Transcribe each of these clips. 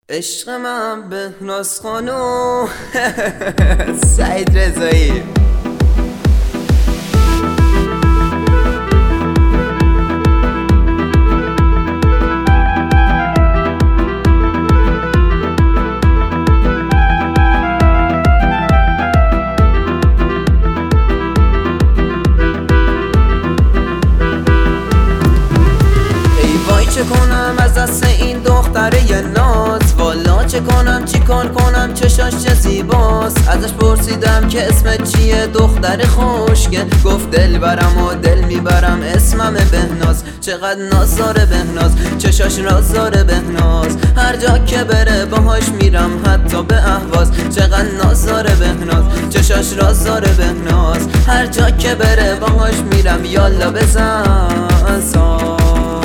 عشق من بهناز خانوم سعید رضایی. چه کنم از دست این دختره ناز، والا چه کنم چیکار کنم چشاش چه زیباست. ازش پرسیدم که اسمت چیه دختر خوشگل، گفت دل برم و دل میبرم اسمم بهناز. چقدر ناز داره بهناز، چشاش راز داره بهناز، هر جا که بره باهاش میرم حتی به اهواز. چقدر ناز داره بهناز، چشاش راز داره بهناز، هر جا که بره باهاش میرم یالا بزن ساز.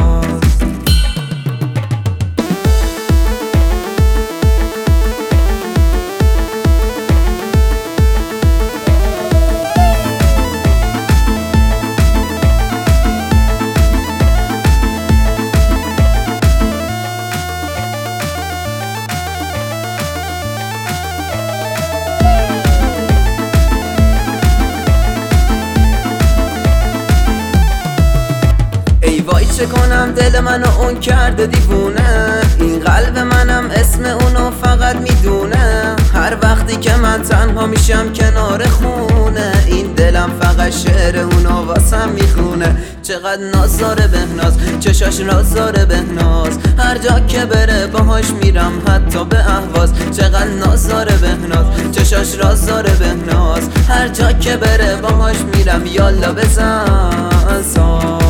وای چه کنم دل منو اون کرده دیوونه، این قلب منم اسم اونو فقط میدونه. هر وقتی که من تنها میشم کنار خونه، این دلم فقط شعر اونو واسم میخونه. چقدر ناز داره بهناز، چشاش راز داره بهناز، هر جا که بره باهاش میرم حتی به اهواز. چقدر ناز داره بهناز، چشاش راز داره بهناز، هر جا که بره باهاش میرم یالا بزن ساز.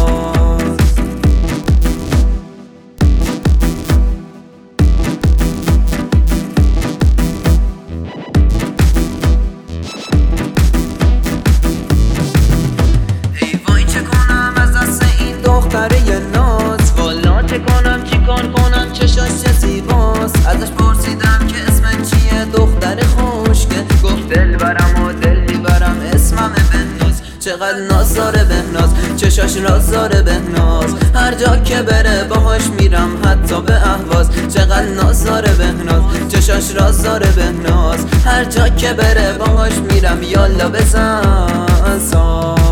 دختره ناز، والا چه کنم چیکار کنم چشاش چه زیباست. ازش پرسیدم که اسمت چیه دختر خوشگل، گفت دل برم و دل میبرم اسمم بهناز. چقدر ناز داره بهناز، چشاش راز داره بهناز، هر جا که بره باهاش میرم حتی به اهواز. چقدر ناز داره بهناز، چشاش راز داره بهناز، هر جا که بره باهاش میرم یالا بزن ساز.